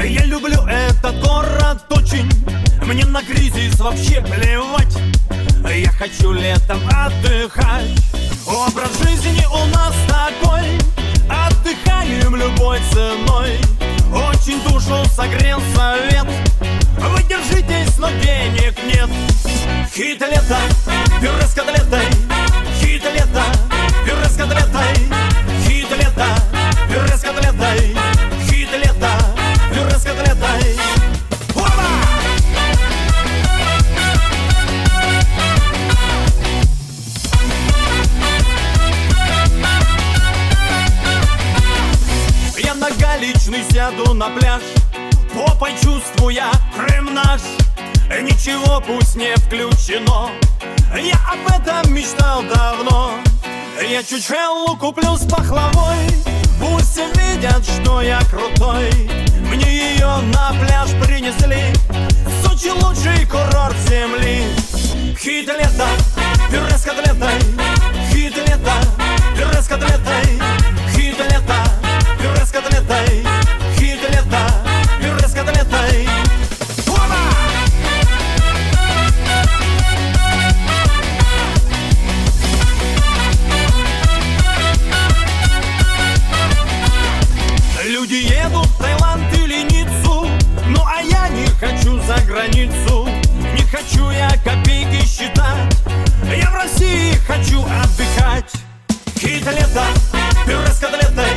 Я люблю этот город очень, мне на кризис вообще плевать. Я хочу летом отдыхать. Образ жизни у нас такой, отдыхаем любой ценой. Очень душу согрел совет, вы держитесь, но денег нет. Хит лета, пюре с котлетой. Хит лета, пюре с котлетой. Хит лета, пюре с котлетой. Хит лета, пюре с котлетой. Я на Галичный сяду на пляж, попой чувствуя Крым наш. Ничего пусть не включено, я об этом мечтал давно. Я чучелу куплю с пахлавой, пусть видят, что я крутой. Мне ее на пляж принесли, Сочи лучший курорт земли. Хит лета, пюре с котлетой. Хит лета, пюре с котлетой. Хит лета, пюре с котлетой. Хит лета, пюре с котлетой. Люди едут в Таиланд или Ниццу, ну а я не хочу за границу. Не хочу я копейки считать, я в России хочу отдыхать. Хит лета, пюре с котлетой.